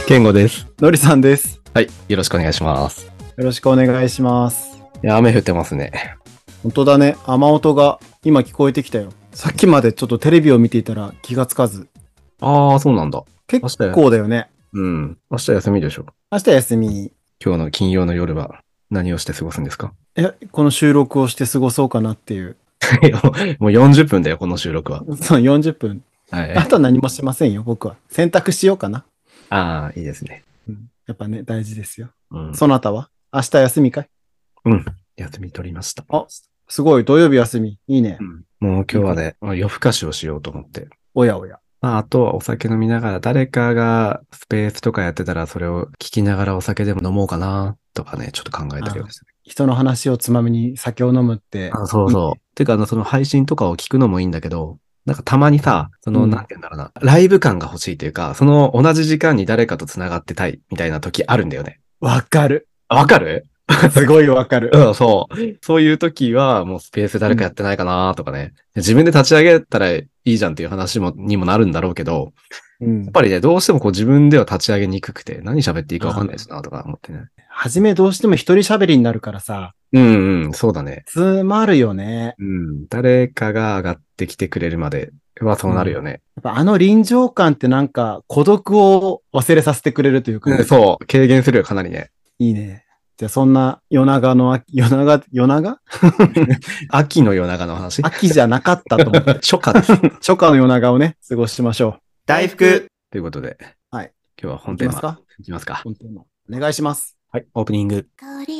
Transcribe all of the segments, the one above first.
健吾です。 のりさんです。 はい、よろしくお願いします。 よろしくお願いします。 いや、雨降ってますね。 本当だね。雨音が今聞こえてきたよ。さっきまでちょっとテレビを見ていたら気がつかず。 ああ、そうなんだ。 結構だよね。 うん。明日休みでしょ。 明日休み。 今日の金曜の夜は何をして過ごすんですか？ この収録をして過ごそうかなっていう。 もう40分だよ、この収録は。 そう、40分。 はい。 あとは何もしませんよ、僕は。洗濯しようかな。 ああ、いいですね。 やっぱね、大事ですよ。 うん。 そなたは明日休みかい？ うん。休み取りました。 あ、すごい。土曜日休み。いいね。 うん。もう今日はね、夜更かしをしようと思って。 おやおや。 あとはお酒飲みながら誰かがスペースとかやってたらそれを聞きながらお酒でも飲もうかなとかね、ちょっと考えたりはして。 人の話をつまみに酒を飲むってあ、そういいね。 そう。てか、その配信とかを聞くのもいいんだけど、なんかたまにさ、 うんなんて言うんだろうな、ライブ感が欲しいというか、その同じ時間に誰かと繋がってたいみたいな時あるんだよね。 わかる。 あ、わかる？ すごいわかる。 うん、そう。そういう時は、もうスペース誰かやってないかなとかね。自分で立ち上げたらいいじゃんっていう話にもなるんだろうけど、 うん。 やっぱりね、どうしてもこう自分では立ち上げにくくて、何喋っていいかわかんないしなとか思ってね。 はじめどうしても一人喋りになるからさ、 うんうん、そうだね。 詰まるよね。 うん。誰かが上がってきてくれるまではそうなるよね。 やっぱあの臨場感ってなんか孤独を忘れさせてくれるというかうん、 ね。 そう、軽減するよ、かなりね。 いいね。じゃあそんな夜長秋の夜長の話秋じゃなかったと思って。 初夏です。 初夏の夜長をね、過ごしましょう。 大福ということで、 はい。 今日は本テーマ、 いきますか？ いきますか。 本当にお願いします。 はい、オープニング。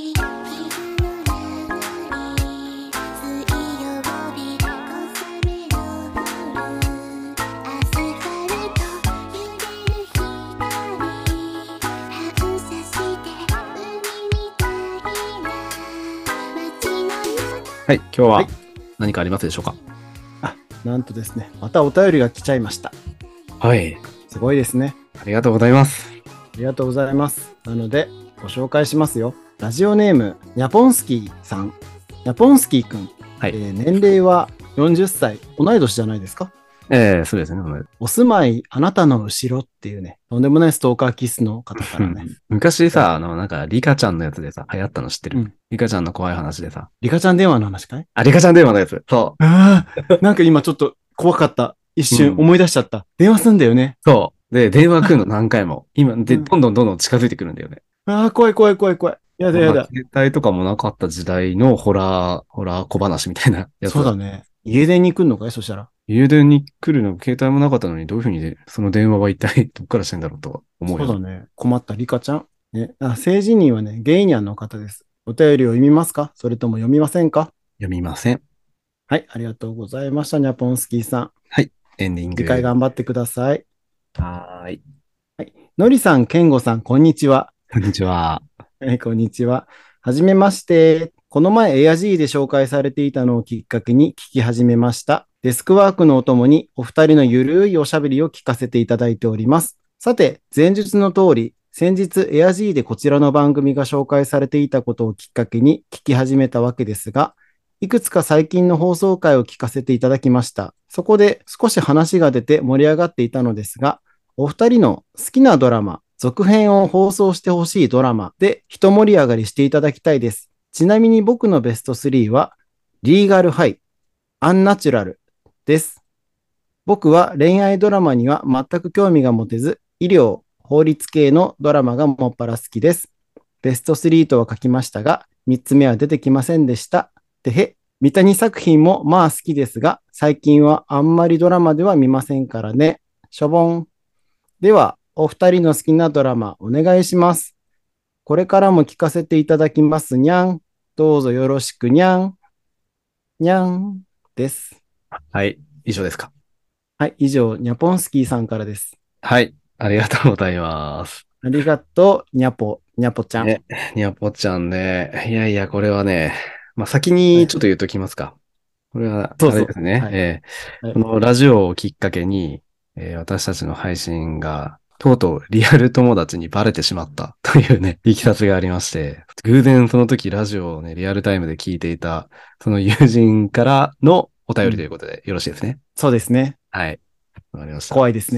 はい、今日は何かありますでしょうか？ なんとですね、またお便りが来ちゃいました。 はい、 すごいですね。 ありがとうございます。 ありがとうございます。なので、ご紹介しますよ。ラジオネーム、ニャポンスキーさん。ニャポンスキーくん。 はい。 年齢は40歳。同い年じゃないですか？ そうですね。 お住まい、あなたの後ろっていうね、とんでもないストーカーキスの方からね。 昔さ、なんか、リカちゃんのやつでさ、流行ったの知ってる？ うん。 リカちゃんの怖い話でさ。 リカちゃん電話の話かい？ あ、リカちゃん電話のやつ。そう。 ああ、なんか今ちょっと怖かった。一瞬思い出しちゃった。電話すんだよね。 そう。で、電話来るの何回も。今、で、 うんどんどんどんどん近づいてくるんだよね。 ああ、怖い怖い怖い怖い。やだやだ。 携帯とかもなかった時代のホラー小話みたいなやつ。 そうだね。家電に来んのかい？そしたら。 家電に来るの、携帯もなかったのに、どういうふうにその電話は一体どっからしてんだろうと思うよ。 そうだね。困ったリカちゃん。ね。性自認はね、ゲイニャンの方です。お便りを読みますか？それとも読みませんか？ 読みません。 はい、ありがとうございました、ニャポンスキーさん。 はい。エンディング。 次回頑張ってください。 はーい。 はい。のりさん、けんごさん、こんにちは。 こんにちは。 はい、こんにちは。はじめまして。この前、エアジーで紹介されていたのをきっかけに聞き始めました。デスクワークのお供にお二人のゆるいおしゃべりを聞かせていただいております。さて、前述の通り、先日エアジーでこちらの番組が紹介されていたことをきっかけに聞き始めたわけですが、いくつか最近の放送回を聞かせていただきました。そこで少し話が出て盛り上がっていたのですが、お二人の好きなドラマ、続編を放送してほしいドラマで一盛り上がりしていただきたいです。ちなみに僕のベスト3は、リーガルハイ、アンナチュラルです。僕は恋愛ドラマには全く興味が持てず、医療、法律系のドラマがもっぱら好きです。ベスト3とは書きましたが、3つ目は出てきませんでした。てへ、三谷作品もまあ好きですが、最近はあんまりドラマでは見ませんからね。しょぼん。では、お二人の好きなドラマお願いします。これからも聞かせていただきますにゃん。どうぞよろしくにゃん。にゃんです。 はい。以上ですか？ はい、以上、ニャポンスキーさんからです。 はい。ありがとうございます。 ありがとう、ニャポちゃん。 ね、にゃぽちゃんね。いやいや、これはね、まあ、先にちょっと言っときますか。これは、 そうそう。 あれですね。 はい。はい、 このラジオをきっかけに、私たちの配信が、とうとうリアル友達にバレてしまったというね、いきさつがありまして、偶然その時ラジオをね、リアルタイムで聞いていた、その友人からのお便りということでよろしいですね。 そうですね。 はい。わかりました。 怖いですね。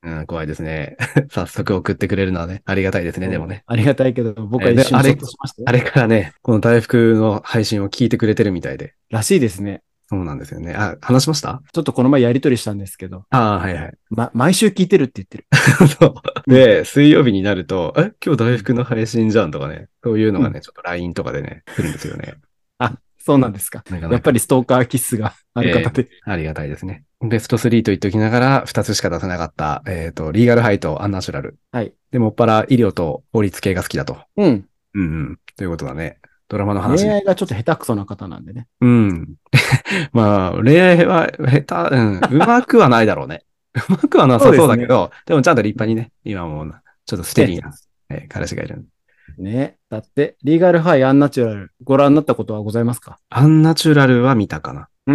うん、怖いですね。早速送ってくれるのはね、ありがたいですね、でもね。 ありがたいけど、僕は一瞬ゾッとしましたよ。 あれからね、この大福の配信を聞いてくれてるみたいで。 らしいですね。 そうなんですよね。あ、話しました？ ちょっとこの前やりとりしたんですけど、 ああ、はいはい。 毎週聞いてるって言ってる。 そう。 うん。 で、水曜日になると、今日うん。 大福の配信じゃんとかね、そういうのうん。 がね、ちょっと LINE とかでね、来るんですよね。 あ、そうなんですか。やっぱりなかなか。 ストーカー気質がある方で。 ありがたいですね。ベスト3と言っておきながら、2つしか出せなかった、リーガルハイとアンナチュラル。 はい。 で、もっぱら医療と法律系が好きだと。 うん。 うんうん。ということだね。ドラマの話ね。 恋愛がちょっと下手くそな方なんでね。 うん。まあ、恋愛は下手、うん、うまくはないだろうね。うまくはなさそうですね。 そうだけど、でもちゃんと立派にね、今もう、ちょっとステえディな、彼氏がいる。 ね。だって、リーガルハイアンナチュラル、ご覧になったことはございますか？ アンナチュラルは見たかな。 うん。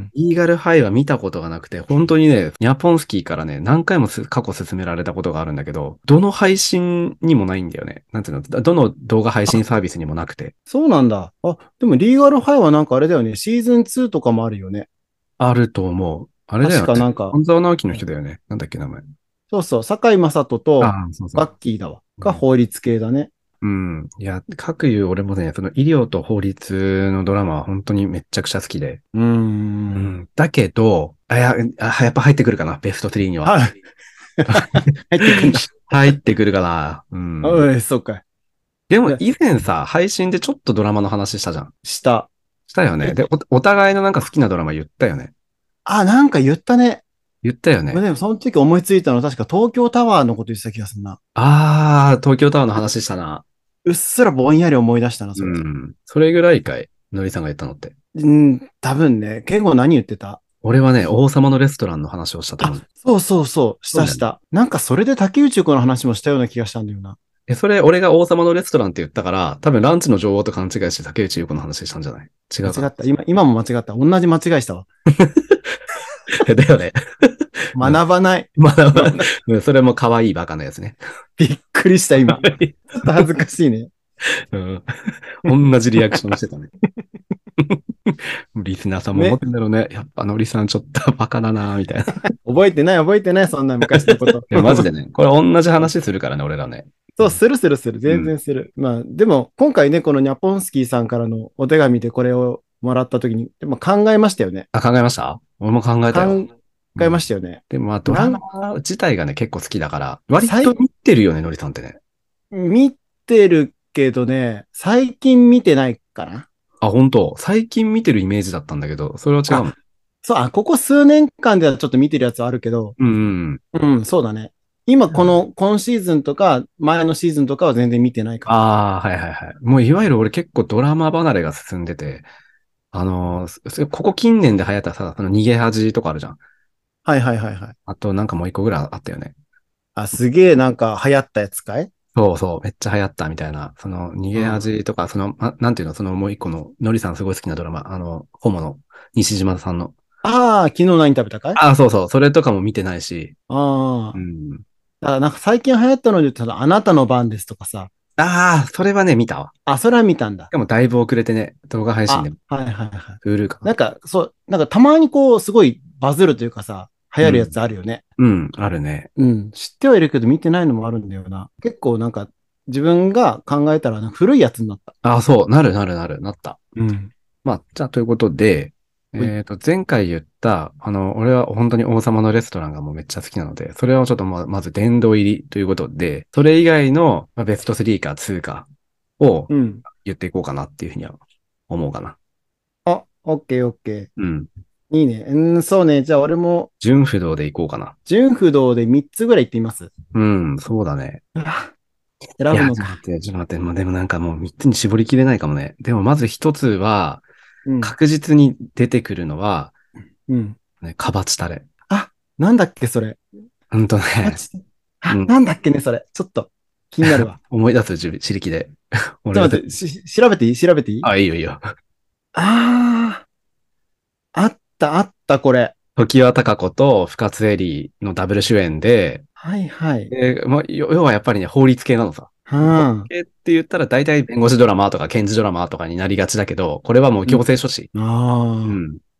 イーガルハイは見たことがなくて、本当にね、ニャポンスキーからね、何回も過去勧められたことがあるんだけど、どの配信にもないんだよね。なんていうの、どの動画配信サービスにもなくて。 そうなんだ。あ、でもリーガルハイはなんかあれだよね。シーズン2とかもあるよね。 あると思う。あれだ確よね。 かなんか、 半沢直樹の人だよね。なんだっけ、名前。 そうそう、堺雅人とああ、そうそう。 ガッキーだわ。がうん。 法律系だね。 うん。いや、各いう俺もね、その医療と法律のドラマは本当にめっちゃくちゃ好きで。 うーん。 うん。だけど、やっぱ入ってくるかな、ベスト3には。 はい。入ってくんだ。 入ってくるかな。うん。 おい、そうか。 でもで、 以前さ、配信でちょっとドラマの話したじゃん。 下。 したよね。 え、 で、お互いのなんか好きなドラマ言ったよね。 あ、なんか言ったね。 言ったよね。 でもその時思いついたの確か東京タワーのこと言ってた気がするな。 東京タワーの話したな。 うっすらぼんやり思い出したな、それ。 うん。それぐらいかい。のりさんが言ったのって。 うん、多分ね、結構何言ってた？ 俺はね、王様のレストランの話をしたと思あ、 う。 そうそうそう、しそうだよね。 たした。なんかそれで竹内子の話もしたような気がしたんだよな。 それ、俺が王様のレストランって言ったから、多分ランチの女王と勘違いして竹内優子の話したんじゃない？違うかな。 間違った。今も間違った。同じ間違いしたわ。 だよね。うん。 学ばない。 まだまだ、 学ばない。 うん、それも可愛いバカなやつね。 びっくりした、今。ちょっと恥ずかしいね。 うん。同じリアクションしてたね。リスナーさんも思っね。 てんだろうね。やっぱのりさんちょっとバカだなみたいな。 覚えてない、覚えてない、そんな昔のこと。 いや、マジでね。これ同じ話するからね、俺らね。 そう、するするする。全うん。 然する。まあ、でも、今回ね、このニャポンスキーさんからのお手紙でこれをもらったときに、でも考えましたよね。 あ、考えました？俺も考えたよ。 考えまうん。 したよね。 でもまあ、ドラマなん、 自体がね、結構好きだから、割と最、 見てるよね、のりさんってね。 見てるけどね、最近見てないかな。 あ、本当最近見てるイメージだったんだけど、それは違うの？ あ、そう、ここ数年間ではちょっと見てるやつはあるけど、 うんうん。 うん、そうだね。今、今シーズンとか、前のシーズンとかは全然見てないかも。 ああ、はいはいはい。もういわゆる俺結構ドラマ離れが進んでて、ここ近年で流行ったさ、その逃げ恥とかあるじゃん。 はいはいはいはい。 あとなんかもう一個ぐらいあったよね。 あ、すげえなんか流行ったやつかい？ そうそう、めっちゃ流行ったみたいな、その逃げうん。 恥とか、なんていうの、そのもう一個の、のりさんすごい好きなドラマ、ホモの西島さんの。 ああ、昨日何食べたかい？ ああ、そうそう、それとかも見てないし、うああ。 ん。 だからなんか最近流行ったので言ったら、あなたの番ですとかさ。 ああ、それはね、見たわ。 あ、それは見たんだ。 でもだいぶ遅れてね、動画配信で、 あ、はいはいはい。 Hulu かな。 なんか、そう、なんかたまにこう、すごいバズるというかさ、流行るやうん。 つあるよね。 うん、あるね。 うん。知ってはいるけど見てないのもあるんだよな。結構なんか、自分が考えたらなんか古いやつになった。 ああ、そう、なった。 うん。 まあ、じゃあ、ということで、 ほい。 前回言った、俺は本当に王様のレストランがもうめっちゃ好きなので、それをちょっとまず殿堂入りということで、それ以外の、まあ、ベスト3か2かをうん。 言っていこうかなっていうふうには思うかな。 あ、オッケーオッケうん。 ー。いいね。そうね。じゃあ俺も、 純不動でいこうかな。 純不動で3つぐらい言ってみます。 うん、そうだね。 うわ、 いや、 選ぶのか。 ちょっと待って、もうでもなんかもう3つに絞りきれないかもね。でもまず1つは、 うん。 確実に出てくるのは、 うん。 ね、カバチタレ。 あ、なんだっけ、それ。 ほんとね。 かまち、あ、 うん。 なんだっけね、それ。ちょっと気になるわ。 思い出す自力で。俺がちょっと待って、調べていい？調べていい？ あ、いいよいいよ。 ああー、あった、これ。 常盤貴子と深津絵里のダブル主演で、 はいはい。 まあ、要はやっぱりね、法律系なのさ。 は法律あ。 系って言ったら大体弁護士ドラマとか検事ドラマとかになりがちだけど、これはもう強制処置。 うん。あうん。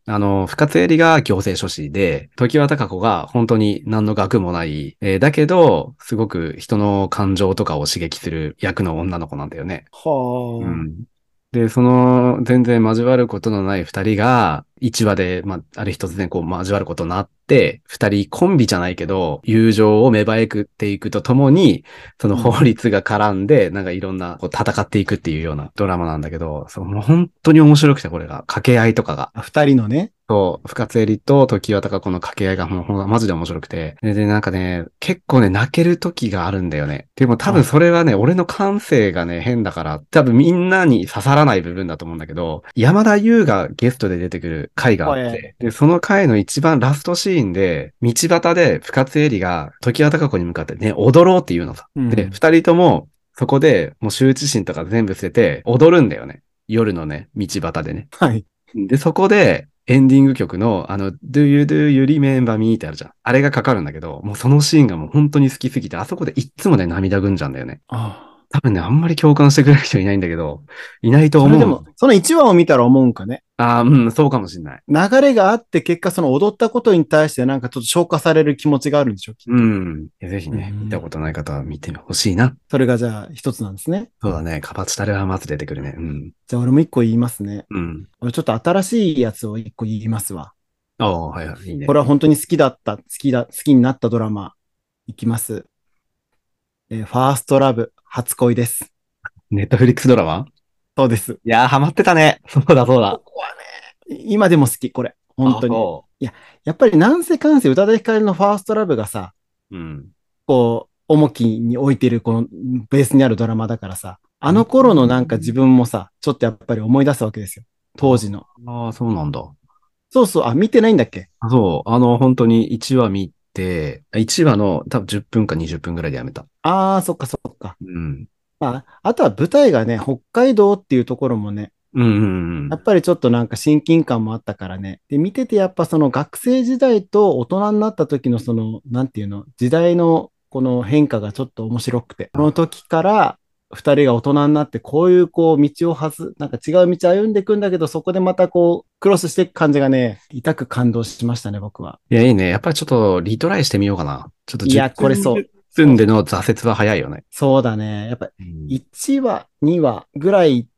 深津絵里が行政書士で、常盤貴子が本当に何の学もない、だけど、すごく人の感情とかを刺激する役の女の子なんだよね。うはん。で、全然交わることのない二人が、一話で、ある日突然こう交わることになって、二人コンビじゃないけど、友情を芽生えていくとともに、その法律が絡んで、なんかいろんなこう戦っていくっていうようなドラマなんだけど、もう本当に面白くて、これが。掛け合いとかが。 あ。二人のね。 そう、深津絵里と常盤貴子の掛け合いがもうマジで面白くて。で、なんかね、結構ね、泣ける時があるんだよね。でも多分それはね、俺の感性がね、変だから、多分みんなに刺さらない部分だと思うんだけど、山田優がゲストで出てくる回があっはい。 て、で、その回の一番ラストシーンで、道端で深津絵里が常盤貴子に向かってね、踊ろうって言うのさ。 うんで、二人とも、そこでもう羞恥心とか全部捨てて、踊るんだよね。夜のね、道端でね。 はい。 で、そこで、エンディング曲の、Do you remember me ってあるじゃん。あれがかかるんだけど、もうそのシーンがもう本当に好きすぎて、あそこでいっつもね、涙ぐんじゃうんだよね。 あ多分ね、あんまり共感してくれる人いないんだけど、いないとあ。そ思う。 れでも、その一話を見たら思うんかね。 ああ、うん、そうかもしんない。 流れがあって、結果その踊ったことに対してなんかちょっと消化される気持ちがあるんでしょ、きっと。 うん。ぜひね、見たことない方は見てほしいな。 それがじゃあ一つなんですね。 そうだね、カパチタレはまず出てくるね。うん。 じゃあ俺も一個言いますね。 うん。 俺ちょっと新しいやつを一個言いますわ。 ああ、はいはい、いいね。 これは本当に好きになったドラマ。いきます。ファーストラブ、初恋です。 ネットフリックスドラマ。 そうです。 いやー、ハマってたね。そうだ、そうだ。 ここはね、今でも好き、これ。本当に。 そやっぱりなんせかんせ宇多田ヒカルのファーストラブがさ、 う。うん。 こう、重きに置いてるこのベースにあるドラマだからさ、あの頃のなんか自分もさ、ちょっとやっぱり思い出すわけですよ。当時の。 ああ、そうなんだ。 そうそう、あ、見てないんだっけ？ そう、本当に1話見て、1話の多分10分か20分ぐらいでやめた。 ああー、そっかそっか。 うん。 まあ、あとは舞台がね、北海道っていうところもね、 うんうんうん。 やっぱりちょっとなんか親近感もあったからね。で、見ててやっぱその学生時代と大人になった時のその、なんていうの、時代のこの変化がちょっと面白くて、この時から二人が大人になってこういうこう道をなんか違う道歩んでいくんだけど、そこでまたこう、クロスしていく感じがね、痛く感動しましたね、僕は。 いや、いいね。やっぱりちょっとリトライしてみようかな。ちょっと10 いや、これ分、 そう。 20分での挫折は早いよね。 そうだね。やっぱうん 1話、2話ぐらい行って、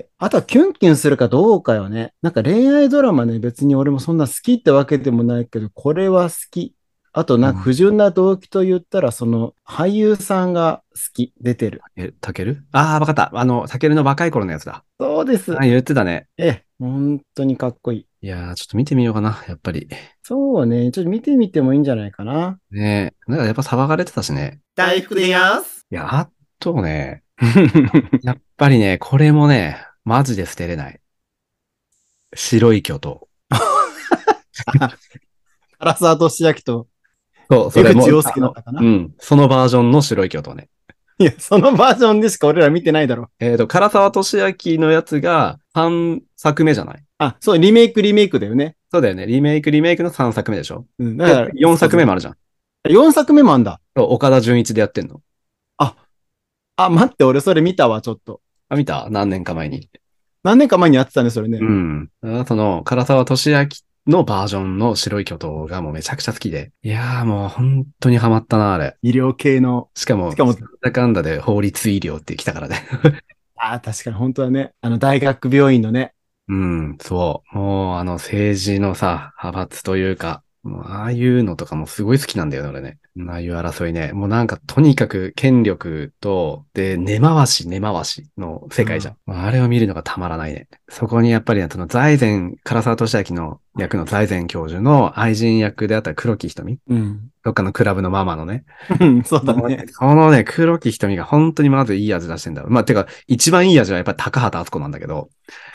あとはキュンキュンするかどうかよね。なんか恋愛ドラマね、別に俺もそんな好きってわけでもないけど、これは好き。あとなんか不純な動機と言ったら、その俳優さんが好き、出てる。 タケルああー、わかった。タケルの若い頃のやつだ。 そうです。 ああ、言ってたね。 本当にかっこいい。 いやー、ちょっと見てみようかな。やっぱり。 そうね、ちょっと見てみてもいいんじゃないかな。 ねえ。なんかやっぱ騒がれてたしね。 大福でやす。 いや、あとね、やっぱりね、これもね、マジで捨てれない。白い巨頭。 唐沢俊明とそう、そ江れも、 口洋介だったかな。 うん、そのバージョンの白い巨頭ね。 いや、そのバージョンでしか俺ら見てないだろ。 唐沢俊明のやつが3作目じゃない？ あ、そう、リメイクだよね。 そうだよね。リメイクの3作目でしょ？ うん、だから、 4作目もあるじゃん。 4作目もあんだ。 そう岡田准一でやってんの。 あ、待って、俺それ見たわ、ちょっと。 あ、見た？何年か前に。 何年か前にやってたね、それね。 うん。唐沢俊明のバージョンの白い巨頭がもうめちゃくちゃ好きで。いやーもう本当にハマったな、あれ。 医療系の。 しかも、 しかもなんだかんだで法律医療って来たからね。 確かに本当はね、大学病院のね。 うん、そう。もう、政治のさ、派閥というか、もう、ああいうのとかもすごい好きなんだよね、俺ね。ああいう争いね。もうなんか、とにかく権力と、で、根回しの世界じゃん。あれを見るのがたまらないね。そこにやっぱり、唐沢俊明の役の財前教授の愛人役であった黒木瞳。 うん。 どっかのクラブのママのね。 そうだね。 このね、黒木瞳が本当にまずいい味出してんだ。てか、一番いい味はやっぱり高畑敦子なんだけど。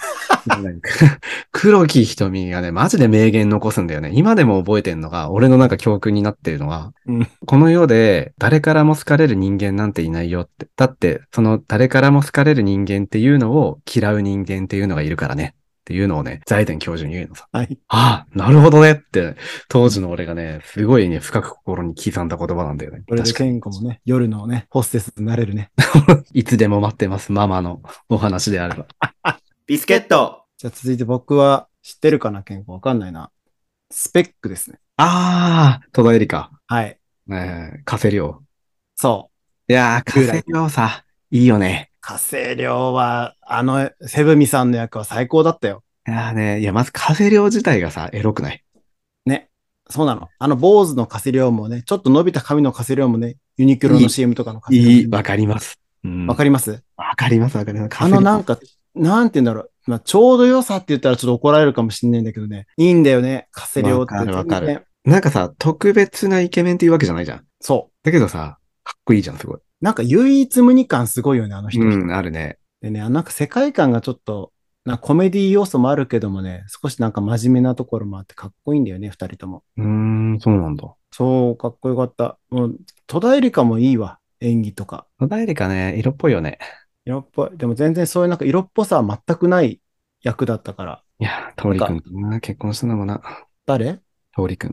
黒木瞳がね、マジで名言残すんだよね。今でも覚えてんのが、俺のなんか教訓になってるのが、 うん。 この世で誰からも好かれる人間なんていないよって。だって、その誰からも好かれる人間っていうのを嫌う人間っていうのがいるからね。っていうのをね、財前教授に言うのさ。 はい。 ああ、なるほどねって、当時の俺がね、すごいね、深く心に刻んだ言葉なんだよね。 これで確かに。 健康もね、夜のね、ホステスになれるね。 いつでも待ってます、ママのお話であれば。 ビスケット。じゃあ続いて僕は知ってるかな、健康わかんないな。スペックですね。 あー、戸田恵梨香。 はい。 加瀬亮。 そいやー、 う。 加瀬従来。 亮さ、いいよね。 火星量は、セブミさんの役は最高だったよ。 いやーね、いや、まず加瀬亮自体がさ、エロくない？ ね。そうなの。坊主の火星量もね、ちょっと伸びた髪の火星量もね、ユニクロのい CM とかの火星量もね、 いい、わかります。うん。 わかります？ わかります、わかります。加瀬亮。 なんか、なんて言うんだろう。まあ、ちょうど良さって言ったらちょっと怒られるかもしれないんだけどね。いいんだよね。火星量ってわかるわかる。 全然。 なんかさ、特別なイケメンっていうわけじゃないじゃん。 そだけどさ、かっこいいじゃん、すごい。 う。なんか唯一無二感すごいよね、あの人。 うん、あるね。 でね、なんか世界観がちょっと、コメディ要素もあるけどもね、少しなんか真面目なところもあってかっこいいんだよね、二人とも。 そうなんだ。 そう、かっこよかった。もう、戸田恵梨香もいいわ、演技とか。 戸田恵梨香ね、色っぽいよね。 色っぽい。でも全然そういうなんか色っぽさは全くない役だったから。 いや、通りくなんか、 んとな、結婚したのもな。 誰？ 通りくん。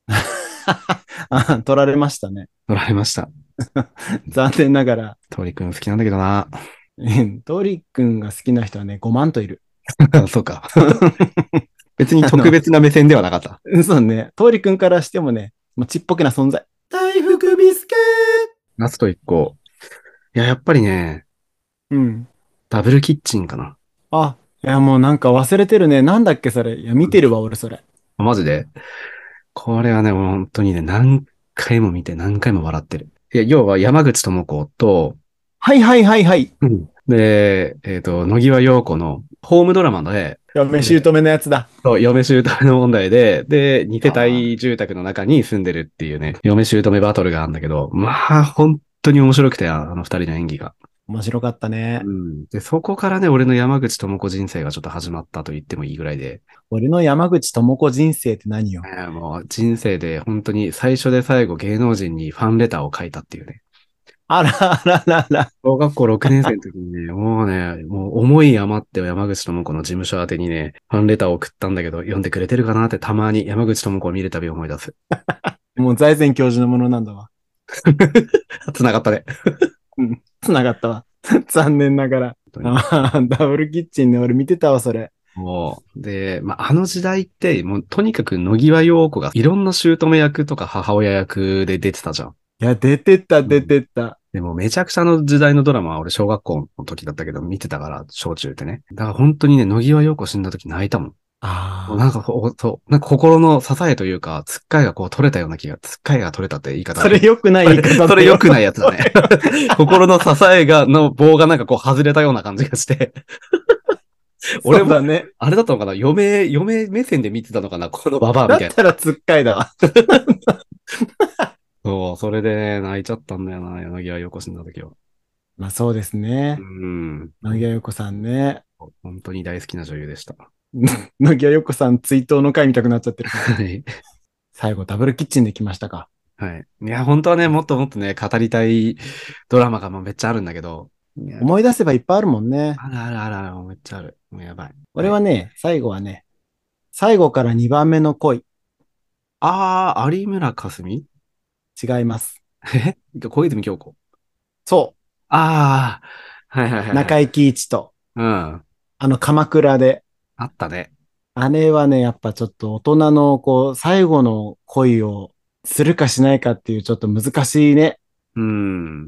あ、取られましたね。 取られました。 残念ながら。 通りくん好きなんだけどな。 トリくんが好きな人はね、5万といる。 そうか。別に特別な目線ではなかった。 そうね。トリくんからしてもね、もうちっぽけな存在。大福ビスケ。 夏と一個。いや、やっぱりね、 うん。 ダブルキッチンかな。 あ、いやもうなんか忘れてるね。なんだっけそれ。いや、見てるわ、俺それ。 マジでこれはね、本当にね、何回も見て何回も笑ってる。いや、要は山口智子と、 はいはいはいはい。 で、野際陽子のホームドラマで、 嫁で姑のやつだ。 そう嫁姑の問題で、二世あ帯住宅の中に住んでるっていうね、嫁姑バトルがあるんだけど、まあ、本当に面白くて、あの二人の演技が。 面白かったね。 で、そこからね、俺の山口智子人生がちょっと始まったと言ってもいいぐらいで、 俺の山口智子人生って何よ。 もう人生で本当に最初で最後芸能人にファンレターを書いたっていうね。 あらあららら。 小学校6年生の時にね、もう思い余って山口智子の事務所宛てにね、ファンレターを送ったんだけど、読んでくれてるかなってたまに山口智子を見るたび思い出す。 もう財前教授のものなんだわ。 繋がったね。 うん。つながったわ。残念ながら。 本当に。 あーダブルキッチンね。俺見てたわ、それ。 で、まあ、あの時代って、もうとにかく野際陽子がいろんな姑役とか母親役で出てたじゃん。 いや、出てった、出うんてった。 でもめちゃくちゃあの時代のドラマは俺小学校の時だったけど見てたから、小中ってね。だから本当にね、野際陽子死んだ時泣いたもん。もうなんかああ。 なんか心の支えというか、つっかえがこう取れたような気が、つっかえが取れたって言い方それ良くない言い方だよ。 それ良くないやつだね。心の支えの棒がなんかこう外れたような感じがして。俺も、 そうだね。 あれだったのかな嫁目線で見てたのかなこのババアみたいな。 だったらつっかいだわ。 そう、それでね、泣いちゃったんだよな、柳家横死んだ時は。 まあそうですね。野際陽子さんね。 本当に大好きな女優でした。 野際陽子さん追悼の会見たくなっちゃってるから。 はい。 最後ダブルキッチンで来ましたか。 はい。いや、本当はね、もっともっとね、語りたいドラマがもうめっちゃあるんだけど。いや、 思い出せばいっぱいあるもんね。 あるあるあるある、めっちゃある。もうやばい。はい。 俺はね、最後はね、最後から2番目の恋。 有村架純。 違います。 小泉京子。 そあはいはいはう。 いはい。 中井貴一と、 うん。 鎌倉で。 あったね。 あれはね、やっぱちょっと大人の、こう、最後の恋をするかしないかっていうちょっと難しいね、 うん。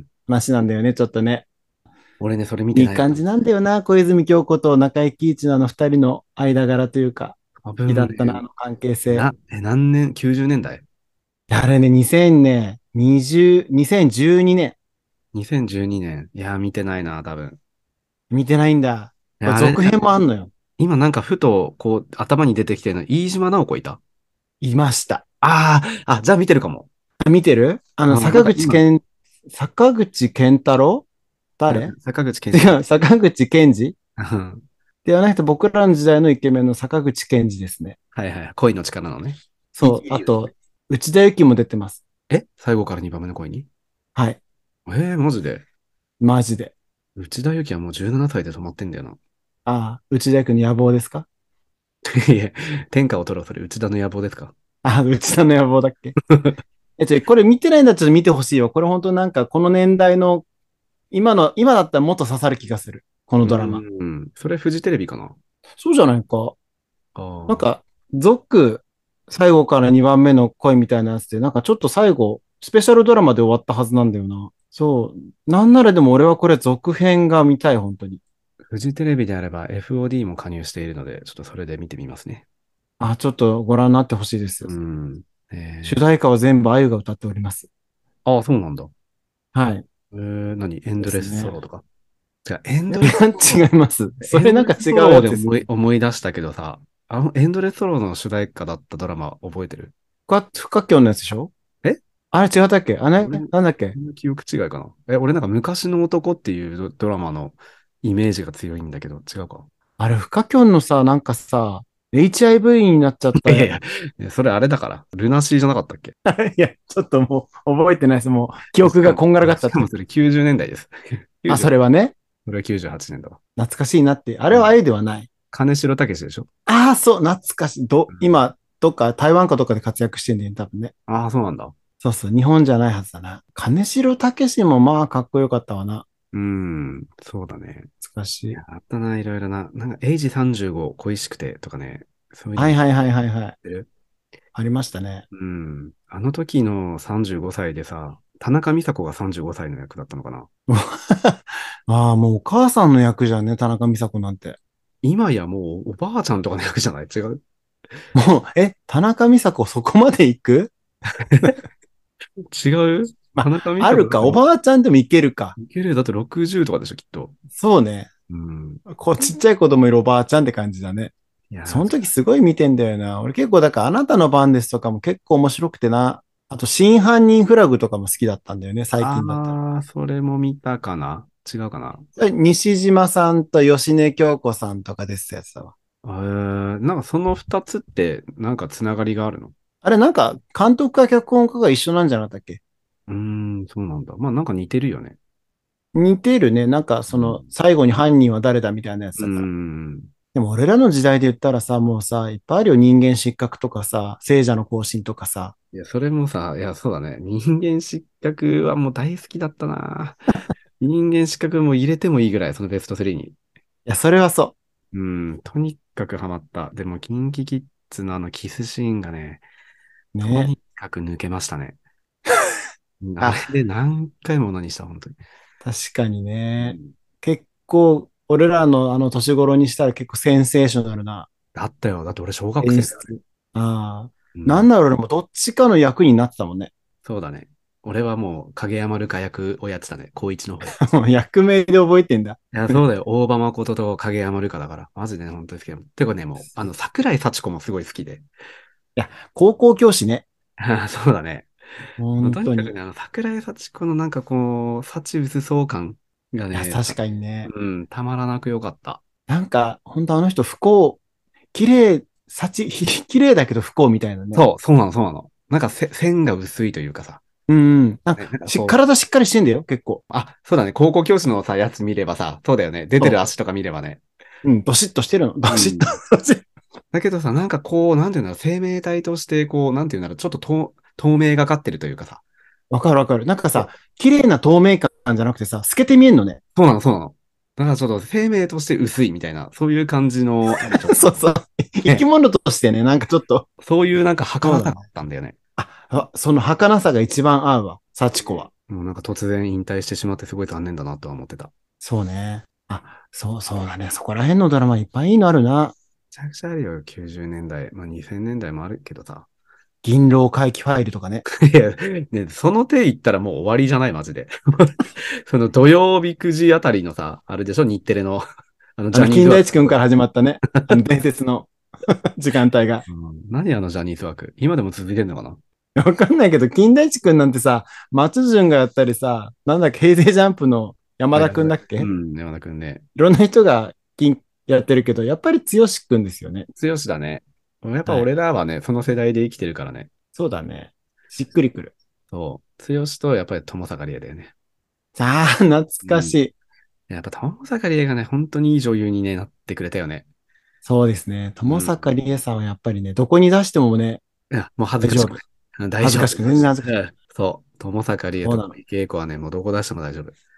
話なんだよね、ちょっとね。 俺ね、それ見てないわ。 いい感じなんだよな、小泉京子と中井貴一のあの二人の間柄というか、好きだ多分ね、 ったな、あの関係性。 何年？ 90 年代？ あれね、2000年、2012年、 2012 年。いや、見てないな、多分。 見てないんだ。 いや、あれ、 これ続編もあんのよ。 今なんかふと、こう、頭に出てきてるの、飯島直子いた？ いました。 じゃあ見てるかも。 見てるなんか今、 坂口健太郎誰？ 坂口健二。 違う、坂口健二うんではなくて僕らの時代のイケメンの坂口健二ですね。 はいはい。恋の力のね。 そう。 いいよね。 あと、内田有紀も出てます。 最後から2番目の恋に？ はい。 マジで？ マジで。 内田有紀はもう17歳で止まってんだよな。 内田有紀の野望ですか？ いや、天下を取ろう、それ内田の野望ですか？ 内田の野望だっけ？これ見てないんだったら見てほしいよ。これ本当なんかこの年代の、今だったらもっと刺さる気がする。このドラマ。 それフジテレビかな？ そうじゃないか。 なんか、続、最後から2番目の恋みたいなやつで、なんかちょっと最後、スペシャルドラマで終わったはずなんだよな。そう。なんならでも俺はこれ続編が見たい、本当に。 フジテレビであれば FOD も加入しているので、ちょっとそれで見てみますね。 あ、ちょっとご覧になってほしいです。 うん。 主題歌は全部あゆが歌っております。 ああ、そうなんだ。 はい。 何エンドレスソですね。 ロとか。違う、エンいや、 ドレスソロ、 違います。そエンドレれなんか違うスソロでやつです。 思い出したけどさ、あのエンドレスソロの主題歌だったドラマ覚えてる？ 不可教のやつでしょ？ えあれ違ったっけ？あれ俺、 なんだっけ？ 記憶違いかな。俺なんか昔の男っていうドラマのイメージが強いんだけど、違うか？ あれ不可教のさ、なんかさ、HIV になっちゃったや。 いやいや、いやそれあれだから。ルナシーじゃなかったっけ？ いや、ちょっともう覚えてないです。もう記憶しかも、 がこんがらがっちゃって。 しかもそれ90年代です。 あ、 90、 それはね、 それは98年だわ。 懐かしいなって。あうん。 れはあゆではない。 金城武史でしょ？ ああ、そう、懐かしい。 うん。 今、どっか台湾かどっかで活躍してんだよね、多分ね。 ああ、そうなんだ。 そうそう、日本じゃないはずだな。金城武史もまあかっこよかったわな。 うん、そうだね。 懐かしい。 いや、あったな、いろいろな。なんか、エイジ35恋しくてとかね、そういうのもはいはいはいはいはい。 知ってる？ ありましたね。 うん。あの時の35歳でさ、田中美佐子が35歳の役だったのかな？ ああ、もうお母さんの役じゃんね、田中美佐子なんて。 今やもうおばあちゃんとかの役じゃない？違う？ もう、田中美佐子そこまで行く？ 違う？ まあ、 田中美あるか。 佐子だっておばあちゃんでもいけるか。 いけるよ。だって60とかでしょ、きっと。 そうね。 うん。 こう、ちっちゃい子供いるおばあちゃんって感じだね。 いやー、 その時すごい見てんだよな。俺結構、だからあなたの番ですとかも結構面白くてな。あと、真犯人フラグとかも好きだったんだよね、最近だったら。 それも見たかな？違うかな？ 西島さんと芳根京子さんとかですやつだわ。 なんかその二つってなんかつながりがあるの？ あれなんか、監督か脚本家が一緒なんじゃなかったっけ？ そうなんだ。まあなんか似てるよね。 似てるね。なんか、 うん。 最後に犯人は誰だみたいなやつうだから。 ん。 でも俺らの時代で言ったらさ、もうさ、いっぱいあるよ。人間失格とかさ、聖者の行進とかさ。 いや、それもさ、いや、そうだね。人間失格はもう大好きだったな。人間失格も入れてもいいぐらい、そのベスト3に。 いや、それはそうん、とにかくハマった。でも、キンキキッズのあのキスシーンがね、 う。ね。 とにかく抜けましたね。あれあ、 で何回も何した、本当に。 確かにね。 うん。 結構、俺らのあの年頃にしたら結構センセーショナルなだったよ。だって俺小学生だよね。 演出。ああ。 うん。 なんだろう、俺もどっちかの役になってたもんね。 そうだね。俺はもう影山ルカ役をやってたね。高一の方。いもう役名で覚えてんだ。 や、そうだよ。大場誠と影山ルカだから。マジでね、本当に好きだもん。てかね、もう、桜井幸子もすごい好きで。 いや、高校教師ね。 そうだね。まあ、 本当に。 とにかくね、桜井幸子のなんかこう、幸薄そう感がいや、 ね、 確かにね。 うん、たまらなく良かった。 なんか、本当あの人不幸、綺麗、綺麗だけど不幸みたいなね。 そう、そうなの、そうなの。なんか線が薄いというかさ。 うんうん。 ね、なんか体しっかりしてんだよ、結構。 そうだね。高校教師のさ、やつ見ればさ、そうだよね。出てるそ足とか見ればね。 う。うん、どしっとしてるの。どしっと。 うん。だけどさ、なんかこう、なんていうんだろう、生命体として、こう、なんていうんだろう、ちょっと透明がかってるというかさ。 わかるわかる。なんかさ、 そう綺麗な透明感じゃなくてさ、透けて見えんのね。 そうなの、そうなの。だからちょっと生命として薄いみたいな、そういう感じの、なんかちょっと、 そうそう。生きね、 物としてね、なんかちょっと、 そういうなんか儚さがあそうだね。 ったんだよね。 その儚さが一番合うわ、幸子は。 もうなんか突然引退してしまってすごい残念だなとは思ってた。めそうね。そうだね。そこら辺のドラマいっぱいいいのあるな。 ちゃくちゃあるよ、90年代。まあ2000年代もあるけどさ。 銀狼回帰ファイルとかね。 いや、ね、その手言ったらもう終わりじゃない、マジで。その土曜日9時あたりのさ、あれでしょ、日テレの、ジャニーズ金田枠すごい。 一くんから始まったね。伝説の時間帯が。 何あのジャニーズ枠。今でも続いてんのかな？ わかんないけど、金田一くんなんてさ、松潤がやったりさ、なんだっけ、平成ジャンプの山田くんだっけ？ 山田くんね。 いろんな人がやってるけど、やっぱり剛くんですよね。 強しだね。やっぱはい。 俺らはね、その世代で生きてるからね。 そうだね。しっくりくる。 そう。強しとやっぱり友坂理恵だよね。 さあ、懐うん。 かしい。 やっぱ友坂理恵がね、本当にいい女優に、ね、なってくれたよね。 そうですね。友うん。 坂理恵さんはやっぱりね、どこに出してもね、 いや、もう恥ず大丈夫。 かしくない。大丈夫。 恥ずかしく、全然恥ずかしく。 うん。そう。友坂理恵と小そうなの。 池栄子はね、もうどこ出しても大丈夫。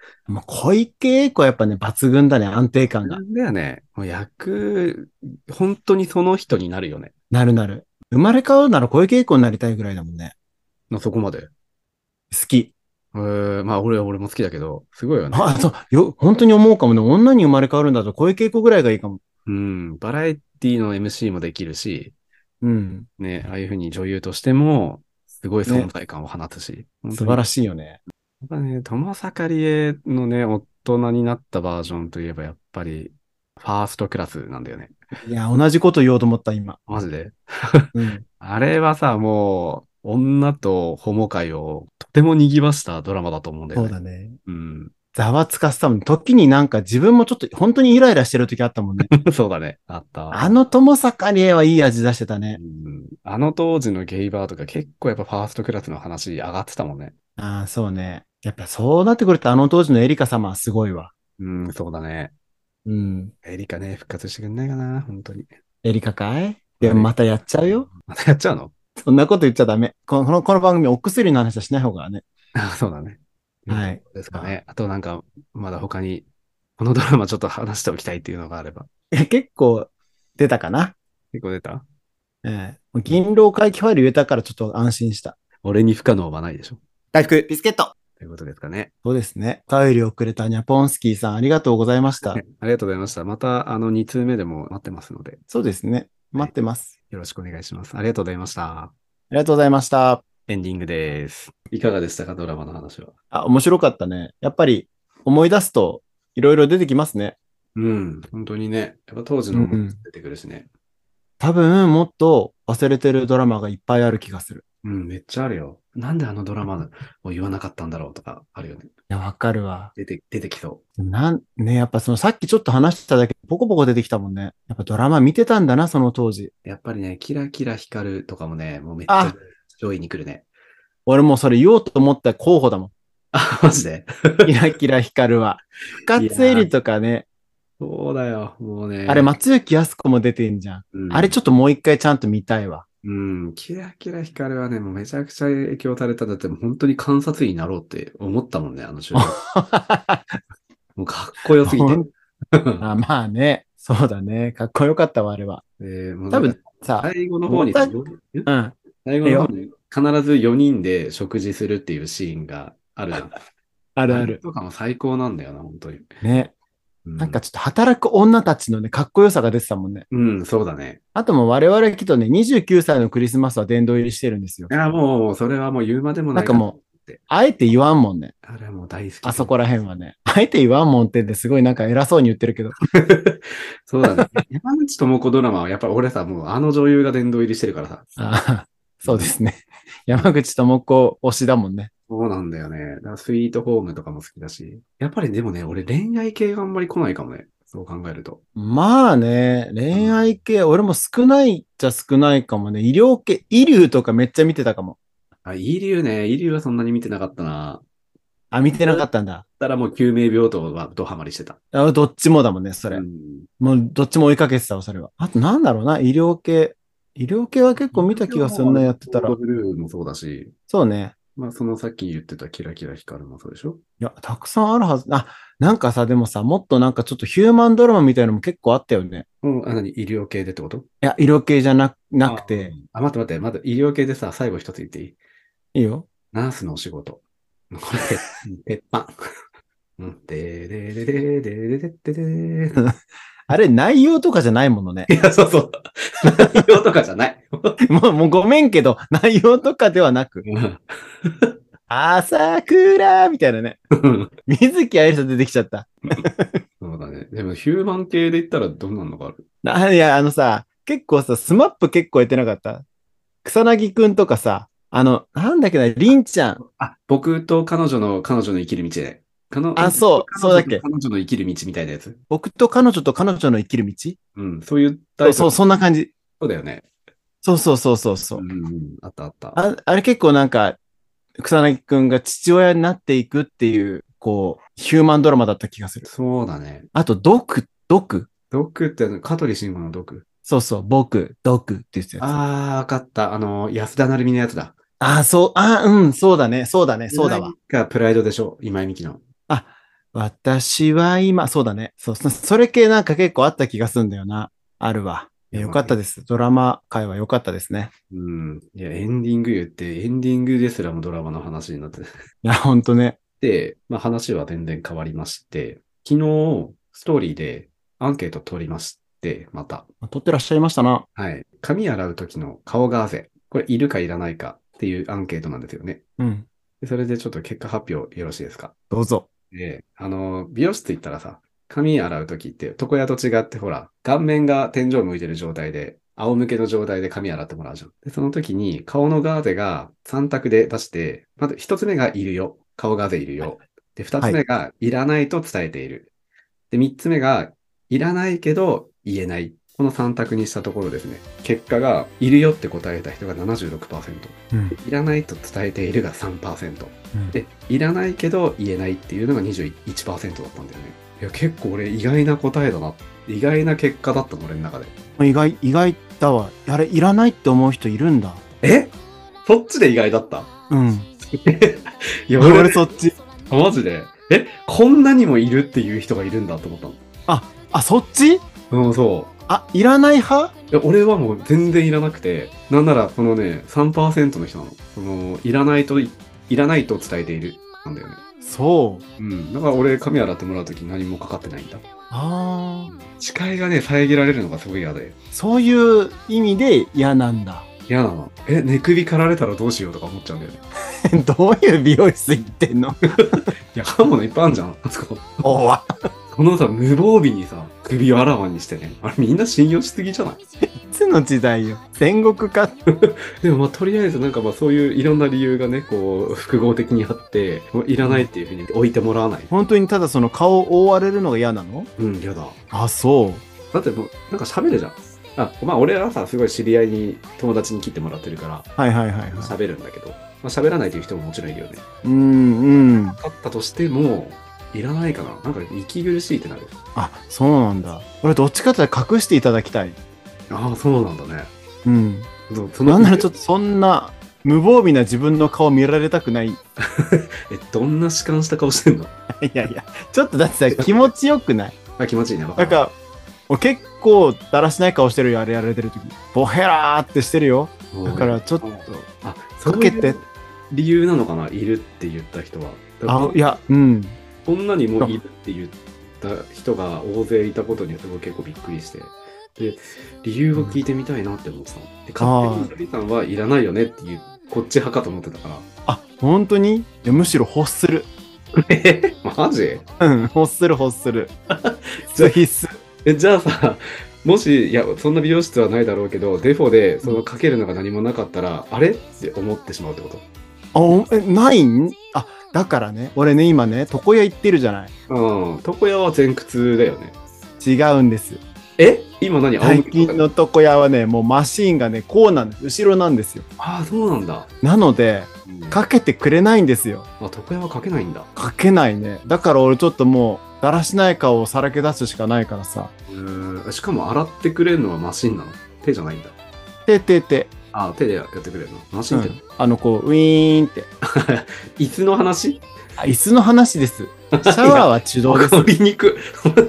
もう小池栄子はやっぱね、抜群だね、安定感が。 なんだよね。もう本当にその人になるよね。 なるなる。生まれ変わるなら小池栄子になりたいぐらいだもんね。 そこまで。 好き。 まあ俺も好きだけど、すごいよね。 あ、そう、本当に思うかもね。女に生まれ変わるんだと小池栄子ぐらいがいいかも。 うん、バラエティの MC もできるし、 うん。 ね、ああいうふうに女優としても、すごい存ね。 在感を放つし、本当に。 素晴らしいよね。 やっぱね、友坂理恵のね、大人になったバージョンといえば、やっぱり、ファーストクラスなんだよね。 いや、同じこと言おうと思った、今。 マジで。 うん。 あれはさ、もう、女とホモ界をとても賑わしたドラマだと思うんだよそうね。 だね。 うん。 ざわつかせたもん。時になんか自分もちょっと本当にイライラしてる時あったもんね。 そうだね。あったあった。 あの友坂理恵はいい味出してたうね。 ん。あの当時のゲイバーとか結構やっぱファーストクラスの話上がってたもんね。 ああ、そうね。やっぱそうなってくるとあの当時のエリカ様はすごいわ。 うん、そうだね。 うん。 エリカね、復活してくんないかな、本当に。 エリカかいでも悪い。 またやっちゃうよ。 またやっちゃうの？ そんなこと言っちゃダメ。この番組お薬の話はしない方がね。 あ、そうだね。というとはい。 ころですかまあ、 ね。あとなんか、まだ他に、このドラマちょっと話しておきたいっていうのがあれば。 結構出たかな。 結構出た？ もう銀狼回帰ファイル言えたからちょっと安心した。 俺に不可能はないでしょ。 回復、ビスケット。 ということですかね。 そうですね。お便りをくれたニャポンスキーさんありがとうございました。 ね、ありがとうございました。また、2通目でも待ってますので、 そうですね。 はい、 待ってます。 よろしくお願いします。ありがとうございました。 ありがとうございました。 エンディングです。いかがでしたか、ドラマの話は。 あ、面白かったね。やっぱり思い出すといろいろ出てきますね。 うん、本当にね、やっぱ当時の思い出うん。 出てくるしね。 多分もっと忘れてるドラマがいっぱいある気がする。 うん、めっちゃあるよ。なんであのドラマを言わなかったんだろうとかあるよね。 いや、わかるわ。 出てきそね、やっぱそのさっきちょっと話しただけでポコポコ出てきたもんね。やっぱドラマ見てたんだな、その当時。 う。やっぱりね、キラキラ光るとかもね、もうめっちゃあ、 上位に来るね。 俺もうそれ言おうと思った候補だもん。 あ、マジで？ キラキラ光るわ。深い津絵里やー、 とかね。 そうだよ。もうあれ、 ね、 松雪泰子も出てんじゃん。 うん。 あれちょっともう一回ちゃんと見たいわ。 うん、キラキラ光はね、もうめちゃくちゃ影響された。だってもう本当に観察員になろうって思ったもんね、あの瞬間。もうかっこよすぎて。 ほんまあね。そうだね。かっこよかったわ、あれは。 もうなんか、 多分さ、 最後の方にさ、 おた、うん。 最後ええよ。 の方に必ず4人で食事するっていうシーンがあるじゃん。あれあるある。 とかも最高なんだよな、本当に。 ね。 うん。 なんかちょっと働く女たちのね、かっこよさが出てたもんね。 うん、そうだね。 あともう我々きっとね、29歳のクリスマスは殿堂入りしてるんですよ、 いや、 きっと。 もう、それはもう言うまでもないかなっなんかもう、 て。 あえて言わんもんね。 あれはもう大好きすぎて。 あそこら辺はね。あえて言わんもんってすごいなんか偉そうに言ってるけど。 そうだね。山口智子ドラマはやっぱ俺さ、もうあの女優が殿堂入りしてるからさ。 あうん、 そうですね。山口智子推しだもんね。 そうなんだよね。だからスイートホームとかも好きだし。やっぱりでもね、俺恋愛系があんまり来ないかもね。そう考えると。 まあね、恋うん。 愛系、俺も少ないっちゃ少ないかもね。医療系、医療とかめっちゃ見てたかも。 あ、イリュウね。イリュウはそんなに見てなかったな。 あ、見てなかったんだ。 たらもう救命病棟はドハマりしてた。 どっちもだもんね、それ。 うん。 もうどっちも追いかけてたわ、それは。あとなんだろうな、医療系。医療系は結構見た気がするな、 はあれ、 やってたら。 コードブルーもそうだし、 そうね。 まあそのさっき言ってたキラキラ光もそうでしょ？ いや、たくさんあるはず。あ、なんかさ、でもさ、もっとなんかちょっとヒューマンドラマみたいなのも結構あったよね。 うん、何医療系でってこと？ いや、医療系じゃなくあ、うて、 ん。あ、待って待って、まだ医療系でさ、最後一つ言っていい？ いいよ。 ナースのお仕事。これ、鉄板。うん。ででででででででで。 あれ、内容とかじゃないものね。 いや、そうそう。内容とかじゃない。 もうごめんけど、内容とかではなく、朝倉みたいなね。水木愛理さん出てきちゃった。 そうだね。でも、ヒューマン系で言ったらどんなのがある？ いや、結構さ、スマップ結構やってなかった。草薙くんとかさ、なんだっけな、りんちゃん。 あ、僕と彼女の生きる道で。 あ、 僕とそう、 彼女とそうだっけ。 彼女の生きる道みたいなやつ。 僕と彼女と彼女の生きる道。 うん、そういうタイトル。 そうそう、そんな感じ。 そうだよね。 そうそうそうそうそう。 うんうんうん。あったあった。 あれ結構なんか、草薙くんが父親になっていくっていう、こう、ヒューマンドラマだった気がする。 そうだね。 あと、毒。 毒って香取慎吾の毒。 そうそう、毒って言ってたやつ。 ああ、わかった。安田成美のやつだ。 そうだね、そうだね、そうだわ。 がプライドでしょ、今井美樹の。 あ、 私は今、そうだね。それ系なんか結構あった気がするんだよな。あるわ。よいやまあかったです。ドラマ界は良かったですね。 うん。いや、エンディング言って、エンディングですらもドラマの話になって。 いや、ほんとね。 で、まあ話は全然変わりまして、昨日、ストーリーでアンケート取りまして、また。 撮ってらっしゃいましたな。 はい。髪洗う時の顔が汗。これ、いるかいらないかっていうアンケートなんですよね。 うん。 でそれでちょっと結果発表よろしいですか？ どうぞ。 で、美容室行ったらさ、髪洗う時って、床屋と違ってほら、顔面が天井向いてる状態で、仰向けの状態で髪洗ってもらうじゃん。で、その時に顔のガーゼが3択で出して、まず1つ目がいるよ。顔ガーゼいるよ。で、2 はい。 つ目がいらないと伝えている。で、3つ目がいらないけど言えない。この3択にしたところですね。結果が、いるよって答えた人が76%。 うん。 いらないと伝えているが3%。 うんで、いらないけど言えないっていうのが21%だったんだよね。いや、結構俺意外な答えだな。意外な結果だったの、俺の中で。 意外だわ。あれ、いらないって思う人いるんだ。 えそっちで意外だった。 うん。 いや、 俺そっち。 マジで。こんなにもいるっていう人がいるんだと思ったの。 そっちうん、そう。 いらない派？ いや、俺はもう全然いらなくて、なんならこのね、3%の人なの。いらないと伝えている。なんだよね。 そう。 うん。だから俺、髪洗ってもらうとき何もかかってないんだ。 ああ。 視界がね、遮られるのがすごい嫌で。 そういう意味で嫌なんだ。 嫌なの。寝首刈られたらどうしようとか思っちゃうんだよね。 どういう美容室行ってんの？ いや、刃物いっぱいあるじゃん。あそこ。 おわ。 このさ、無防備にさ、首をあらわにしてね。あれみんな信用しすぎじゃない？ いつの時代よ。戦国か。 でもまあ、とりあえずなんかまあそういういろんな理由がね、こう、複合的にあって、もういらないっていうふうに置いてもらわない。 本当にただその顔を覆われるのが嫌なの？ うん、嫌だ。 そう。 だってもう、なんか喋るじゃん。まあ俺はさ、すごい知り合いに、友達に切ってもらってるから、 はいはいはいはい。 喋るんだけど、まあ喋らないという人ももちろんいるよね。 うん。 あったとしても、いらないかな。なんか息苦しいってなる。 そうなんだ。俺どっちかっていうと隠していただきたい。 ああ、そうなんだね。 うん。 そなんならちょっとそんな無防備な自分の顔見られたくない。いどんな弛緩した顔してんの？ やいや、ちょっとだってさ、気持ちよくない？ 気持ちいいね。 なんか、俺結構だらしない顔してるよ、あれやられてる時。ボヘラーってしてるよ。だからちょっと、 かけて。理由なのかな、いるって言った人は。 いや、うん。 こんなにもいるって言った人が大勢いたことにすごい結構びっくりして。で、理由を聞いてみたいなって思ってたの。で、勝手にサビさんはいらないよねっていう、こっち派かと思ってたから。 本当に？いや、むしろ欲する。 マジ？ うん、欲する。じゃ必須。 じゃあさ、もし、いや、そんな美容室はないだろうけど、デフォで、そのかけるのが何もなかったら、あれって思ってしまうってこと？ ないん？だからね、俺ね、今ね、床屋行ってるじゃない。 うん。床屋は前屈だよね。 違うんです。 今何？ 最近の床屋はね、もうマシーンがね、こうなんです。後ろなんですよ。 そうなんだ。 なので、かけてくれないんですよ。 床屋はかけないんだ。 かけないね。だから俺ちょっともう、だらしない顔をさらけ出すしかないからさ。 しかも洗ってくれるのはマシンなの？手じゃないんだ。 手。 手でやってくれるの？マシンって、 ウィーンって。 椅子の話？ 椅子の話です。シャワーは手動です。 わかりにく。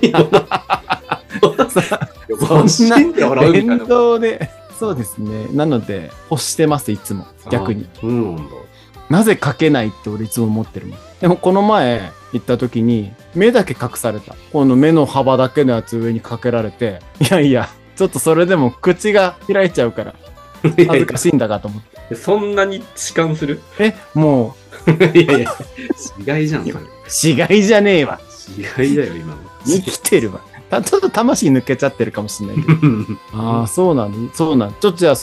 そんな電電動で。そうですね。なので、欲してます、いつも。逆に。 なんだ。 なぜかけないって俺いつも思ってるもん。でもこの前行った時に、目だけ隠された。この目の幅だけのやつ上にかけられて、いや、ちょっとそれでも口が開いちゃうから、恥ずかしいんだかと思って。 そんなに弛緩する？ もう。いや、死骸じゃん、それ。 死骸じゃねえわ。 死骸だよ、今の。 生きてるわ。ちょっと魂抜けちゃってるかもしれないけど。そうなん。ちょっとじゃあ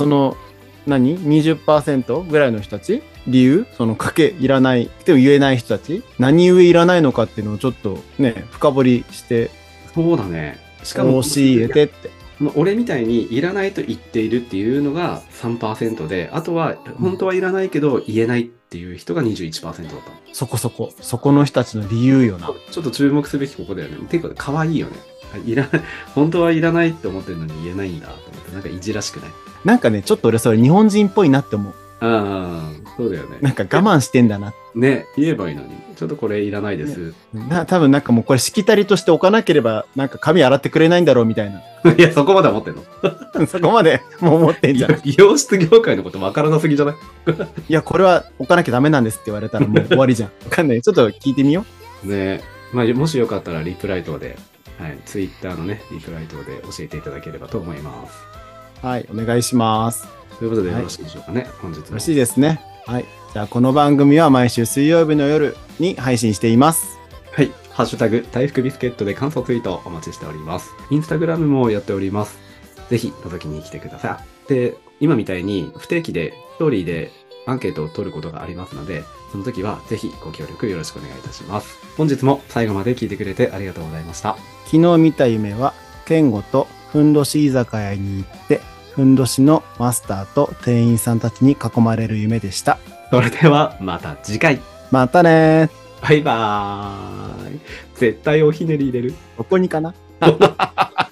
20% ぐらいの人たち理由いらない。でも言えない人たち何故いらないのかっていうのをちょっとね、深掘りして。 そうだね。しかも、 教えてって。 俺みたいにいらないと言っているっていうのが 3% で、あとは本当はいらないけど言えないっていう人が 21% だったの。 そこの人たちの理由よな。 ちょっと注目すべきここだよね。ていうか、可愛いよね。本当はいらないって思ってるのに言えないんだと思って、なんかいじらしくない？ なんかね、ちょっと俺それ日本人っぽいなって思う。 そうだよね。 なんか我慢してんだな。 ね、言えばいいのに。ちょっとこれいらないです。 多分なんかもうこれしきたりとしておかなければ、なんか髪洗ってくれないんだろうみたいな。 いや、そこまで思ってんの。 そこまでもう思ってんじゃん。 美容室業界のことわからなすぎじゃない？ いや、これは置かなきゃダメなんですって言われたらもう終わりじゃん。わかんない。ちょっと聞いてみよね。まあ、もしよかったらリプライ等で、はい、ツイッターのね、リプライ等で教えていただければと思います。 う。はい、お願いします。 ということでよろしいでしょうかね、本日も。 よろしいですね。はい。じゃあ、この番組は毎週水曜日の夜に配信しています。 はい。ハッシュタグ、大福ビスケットで感想ツイートお待ちしております。インスタグラムもやっております。ぜひ覗きに来てください。で、今みたいに不定期でストーリーでアンケートを取ることがありますので、その時はぜひご協力よろしくお願いいたします。本日も最後まで聞いてくれてありがとうございました。 昨日見た夢は、健吾とふんどし居酒屋に行って、ふんどしのマスターと店員さんたちに囲まれる夢でした。 それではまた次回。 またねー。 バイバーイ。絶対おひねり入れる。 どこにかな